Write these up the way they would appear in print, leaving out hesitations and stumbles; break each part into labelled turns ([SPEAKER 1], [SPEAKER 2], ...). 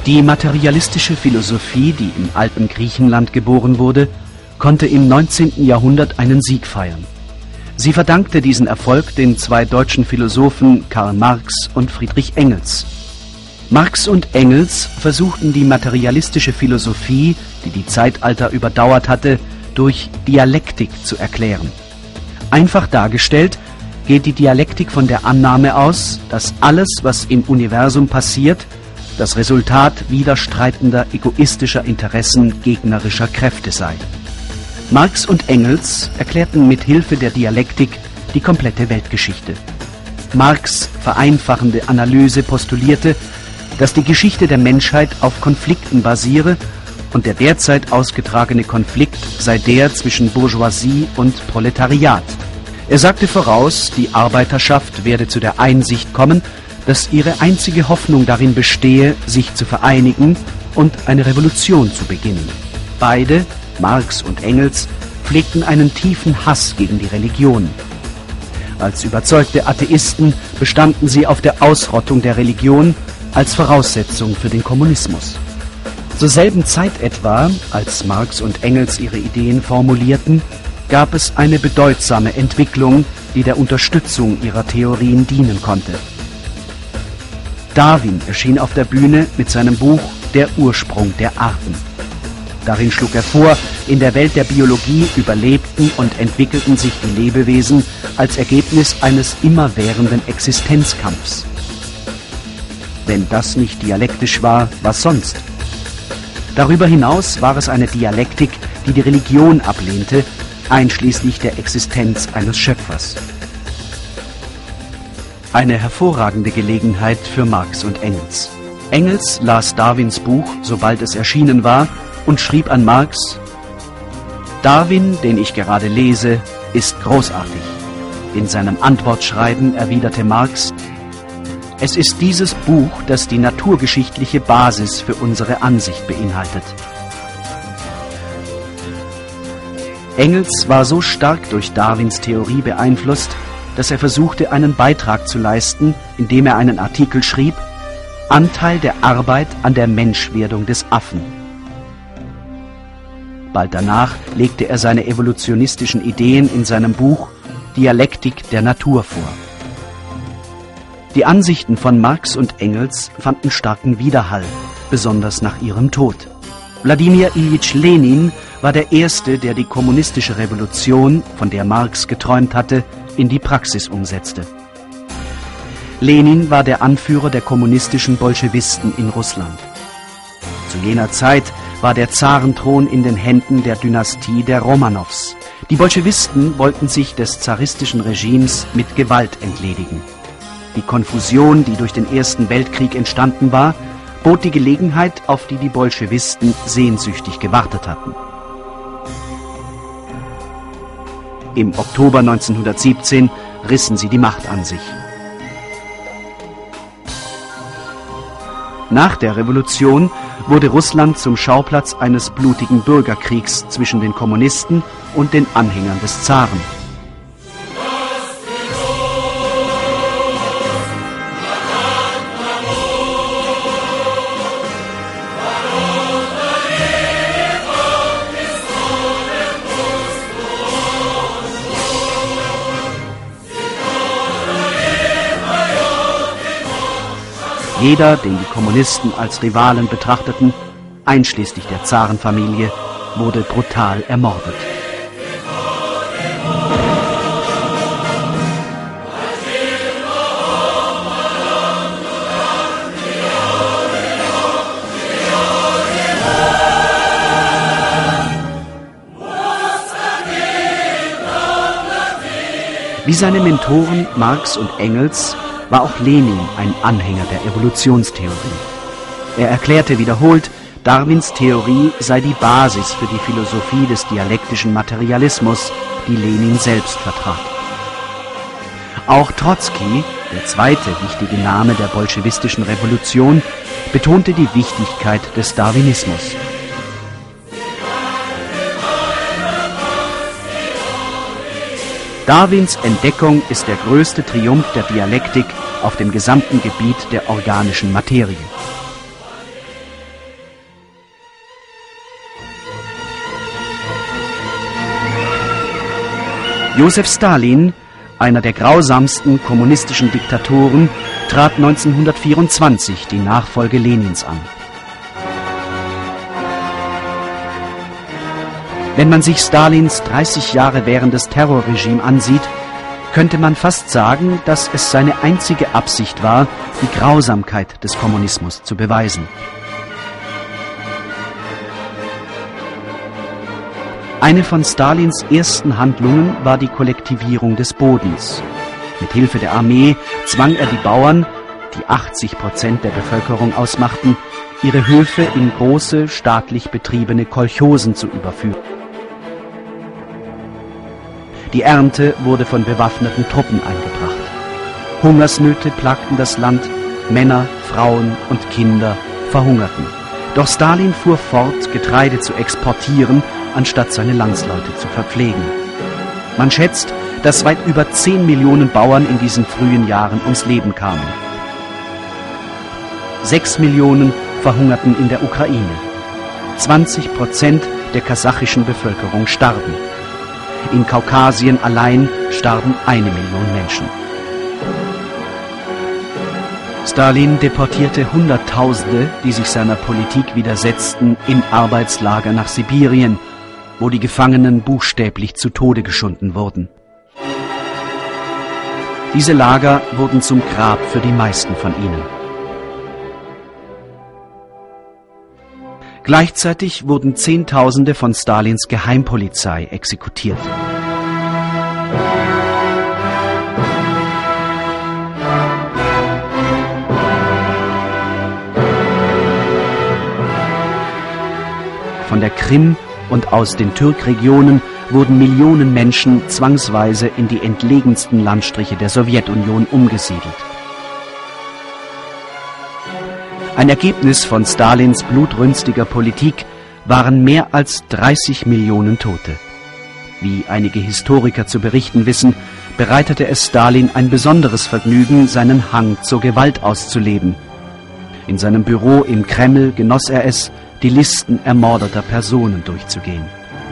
[SPEAKER 1] Die materialistische Philosophie, die im alten Griechenland geboren wurde, konnte im 19. Jahrhundert einen Sieg feiern. Sie verdankte diesen Erfolg den zwei deutschen Philosophen Karl Marx und Friedrich Engels. Marx und Engels versuchten die materialistische Philosophie, die die Zeitalter überdauert hatte, durch Dialektik zu erklären. Einfach dargestellt geht die Dialektik von der Annahme aus, dass alles, was im Universum passiert, das Resultat widerstreitender egoistischer Interessen gegnerischer Kräfte sei. Marx und Engels erklärten mit Hilfe der Dialektik die komplette Weltgeschichte. Marx' vereinfachende Analyse postulierte, dass die Geschichte der Menschheit auf Konflikten basiere und der derzeit ausgetragene Konflikt sei der zwischen Bourgeoisie und Proletariat. Er sagte voraus, die Arbeiterschaft werde zu der Einsicht kommen, dass ihre einzige Hoffnung darin bestehe, sich zu vereinigen und eine Revolution zu beginnen. Beide, Marx und Engels, pflegten einen tiefen Hass gegen die Religion. Als überzeugte Atheisten bestanden sie auf der Ausrottung der Religion als Voraussetzung für den Kommunismus. Zur selben Zeit etwa, als Marx und Engels ihre Ideen formulierten, gab es eine bedeutsame Entwicklung, die der Unterstützung ihrer Theorien dienen konnte. Darwin erschien auf der Bühne mit seinem Buch »Der Ursprung der Arten«. Darin schlug er vor, in der Welt der Biologie überlebten und entwickelten sich die Lebewesen als Ergebnis eines immerwährenden Existenzkampfs. Wenn das nicht dialektisch war, was sonst? Darüber hinaus war es eine Dialektik, die die Religion ablehnte, einschließlich der Existenz eines Schöpfers. Eine hervorragende Gelegenheit für Marx und Engels. Engels las Darwins Buch, sobald es erschienen war, und schrieb an Marx: Darwin, den ich gerade lese, ist großartig. In seinem Antwortschreiben erwiderte Marx: Es ist dieses Buch, das die naturgeschichtliche Basis für unsere Ansicht beinhaltet. Engels war so stark durch Darwins Theorie beeinflusst, dass er versuchte, einen Beitrag zu leisten, indem er einen Artikel schrieb: Anteil der Arbeit an der Menschwerdung des Affen. Bald danach legte er seine evolutionistischen Ideen in seinem Buch Dialektik der Natur vor. Die Ansichten von Marx und Engels fanden starken Widerhall, besonders nach ihrem Tod. Wladimir Iljitsch Lenin war der Erste, der die kommunistische Revolution, von der Marx geträumt hatte, in die Praxis umsetzte. Lenin war der Anführer der kommunistischen Bolschewisten in Russland. Zu jener Zeit war der Zarenthron in den Händen der Dynastie der Romanows. Die Bolschewisten wollten sich des zaristischen Regimes mit Gewalt entledigen. Die Konfusion, die durch den Ersten Weltkrieg entstanden war, bot die Gelegenheit, auf die die Bolschewisten sehnsüchtig gewartet hatten. Im Oktober 1917 rissen sie die Macht an sich. Nach der Revolution wurde Russland zum Schauplatz eines blutigen Bürgerkriegs zwischen den Kommunisten und den Anhängern des Zaren. Jeder, den die Kommunisten als Rivalen betrachteten, einschließlich der Zarenfamilie, wurde brutal ermordet. Wie seine Mentoren Marx und Engels war auch Lenin ein Anhänger der Evolutionstheorie. Er erklärte wiederholt, Darwins Theorie sei die Basis für die Philosophie des dialektischen Materialismus, die Lenin selbst vertrat. Auch Trotzki, der zweite wichtige Name der bolschewistischen Revolution, betonte die Wichtigkeit des Darwinismus. Darwins Entdeckung ist der größte Triumph der Dialektik auf dem gesamten Gebiet der organischen Materie. Josef Stalin, einer der grausamsten kommunistischen Diktatoren, trat 1924 die Nachfolge Lenins an. Wenn man sich Stalins 30 Jahre währendes Terrorregime ansieht, könnte man fast sagen, dass es seine einzige Absicht war, die Grausamkeit des Kommunismus zu beweisen. Eine von Stalins ersten Handlungen war die Kollektivierung des Bodens. Mit Hilfe der Armee zwang er die Bauern, die 80% der Bevölkerung ausmachten, ihre Höfe in große, staatlich betriebene Kolchosen zu überführen. Die Ernte wurde von bewaffneten Truppen eingebracht. Hungersnöte plagten das Land, Männer, Frauen und Kinder verhungerten. Doch Stalin fuhr fort, Getreide zu exportieren, anstatt seine Landsleute zu verpflegen. Man schätzt, dass weit über 10 Millionen Bauern in diesen frühen Jahren ums Leben kamen. 6 Millionen verhungerten in der Ukraine. 20% der kasachischen Bevölkerung starben. In Kaukasien allein starben 1 Million Menschen. Stalin deportierte Hunderttausende, die sich seiner Politik widersetzten, in Arbeitslager nach Sibirien, wo die Gefangenen buchstäblich zu Tode geschunden wurden. Diese Lager wurden zum Grab für die meisten von ihnen. Gleichzeitig wurden Zehntausende von Stalins Geheimpolizei exekutiert. Von der Krim und aus den Türkregionen wurden Millionen Menschen zwangsweise in die entlegensten Landstriche der Sowjetunion umgesiedelt. Ein Ergebnis von Stalins blutrünstiger Politik waren mehr als 30 Millionen Tote. Wie einige Historiker zu berichten wissen, bereitete es Stalin ein besonderes Vergnügen, seinen Hang zur Gewalt auszuleben. In seinem Büro im Kreml genoss er es, die Listen ermordeter Personen durchzugehen.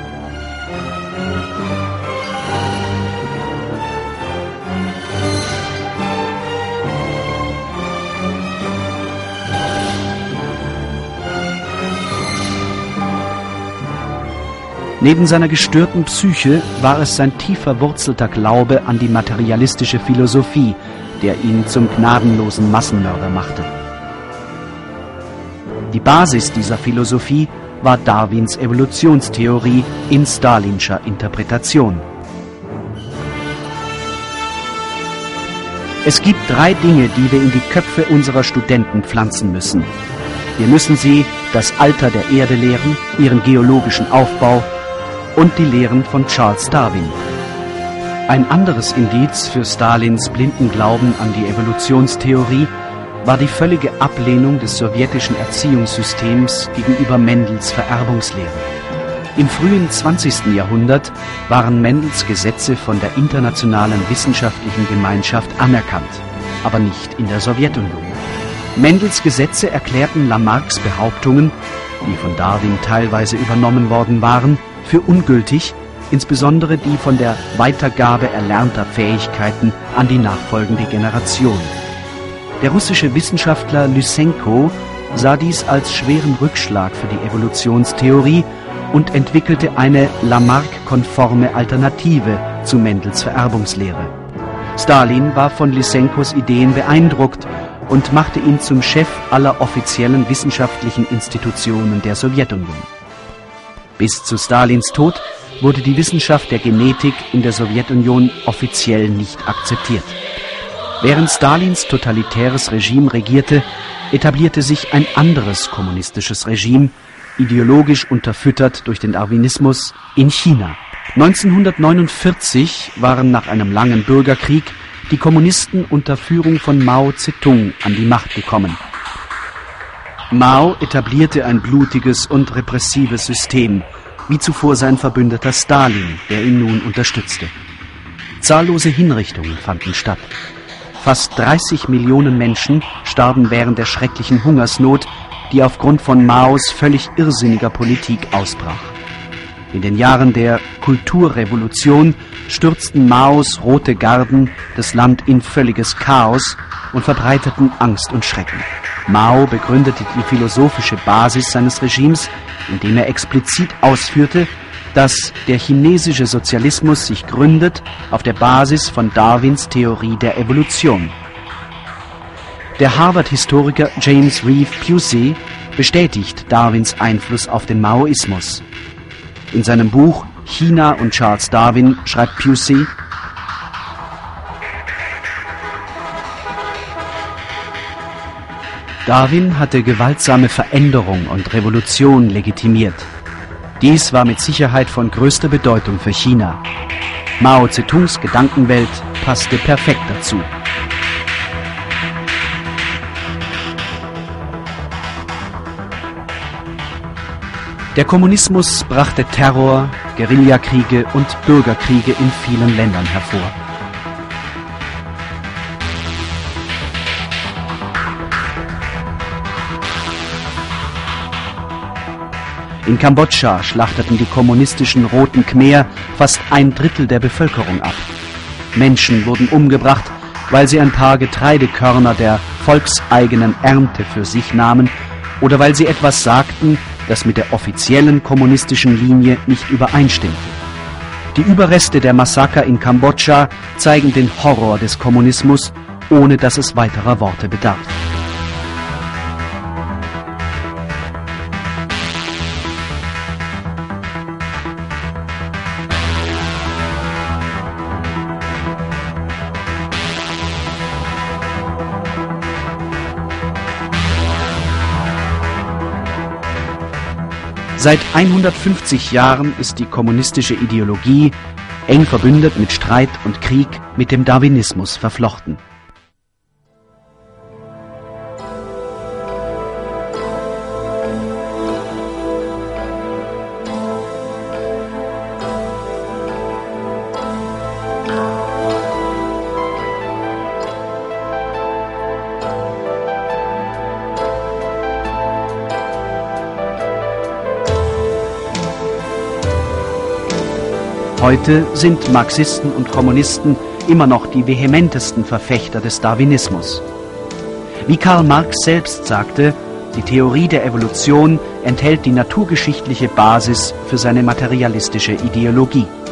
[SPEAKER 1] Neben seiner gestörten Psyche war es sein tief verwurzelter Glaube an die materialistische Philosophie, der ihn zum gnadenlosen Massenmörder machte. Die Basis dieser Philosophie war Darwins Evolutionstheorie in stalinscher Interpretation. Es gibt 3 Dinge, die wir in die Köpfe unserer Studenten pflanzen müssen. Wir müssen sie das Alter der Erde lehren, ihren geologischen Aufbau und die Lehren von Charles Darwin. Ein anderes Indiz für Stalins blinden Glauben an die Evolutionstheorie war die völlige Ablehnung des sowjetischen Erziehungssystems gegenüber Mendels Vererbungslehre. Im frühen 20. Jahrhundert waren Mendels Gesetze von der internationalen wissenschaftlichen Gemeinschaft anerkannt, aber nicht in der Sowjetunion. Mendels Gesetze erklärten Lamarcks Behauptungen, die von Darwin teilweise übernommen worden waren, für ungültig, insbesondere die von der Weitergabe erlernter Fähigkeiten an die nachfolgende Generation. Der russische Wissenschaftler Lysenko sah dies als schweren Rückschlag für die Evolutionstheorie und entwickelte eine Lamarck-konforme Alternative zu Mendels Vererbungslehre. Stalin war von Lysenkos Ideen beeindruckt und machte ihn zum Chef aller offiziellen wissenschaftlichen Institutionen der Sowjetunion. Bis zu Stalins Tod wurde die Wissenschaft der Genetik in der Sowjetunion offiziell nicht akzeptiert. Während Stalins totalitäres Regime regierte, etablierte sich ein anderes kommunistisches Regime, ideologisch unterfüttert durch den Darwinismus, in China. 1949 waren nach einem langen Bürgerkrieg die Kommunisten unter Führung von Mao Zedong an die Macht gekommen. Mao etablierte ein blutiges und repressives System, wie zuvor sein Verbündeter Stalin, der ihn nun unterstützte. Zahllose Hinrichtungen fanden statt. Fast 30 Millionen Menschen starben während der schrecklichen Hungersnot, die aufgrund von Maos völlig irrsinniger Politik ausbrach. In den Jahren der Kulturrevolution stürzten Maos rote Garden das Land in völliges Chaos und verbreiteten Angst und Schrecken. Mao begründete die philosophische Basis seines Regimes, indem er explizit ausführte, dass der chinesische Sozialismus sich gründet auf der Basis von Darwins Theorie der Evolution. Der Harvard-Historiker James Reeve Pusey bestätigt Darwins Einfluss auf den Maoismus. In seinem Buch China und Charles Darwin schreibt Pusey: Darwin hatte gewaltsame Veränderung und Revolution legitimiert. Dies war mit Sicherheit von größter Bedeutung für China. Mao Zedongs Gedankenwelt passte perfekt dazu. Der Kommunismus brachte Terror, Guerillakriege und Bürgerkriege in vielen Ländern hervor. In Kambodscha schlachteten die kommunistischen Roten Khmer fast 1/3 der Bevölkerung ab. Menschen wurden umgebracht, weil sie ein paar Getreidekörner der volkseigenen Ernte für sich nahmen oder weil sie etwas sagten, das mit der offiziellen kommunistischen Linie nicht übereinstimmte. Die Überreste der Massaker in Kambodscha zeigen den Horror des Kommunismus, ohne dass es weiterer Worte bedarf. Seit 150 Jahren ist die kommunistische Ideologie eng verbündet mit Streit und Krieg mit dem Darwinismus verflochten. Heute sind Marxisten und Kommunisten immer noch die vehementesten Verfechter des Darwinismus. Wie Karl Marx selbst sagte, die Theorie der Evolution enthält die naturgeschichtliche Basis für seine materialistische Ideologie.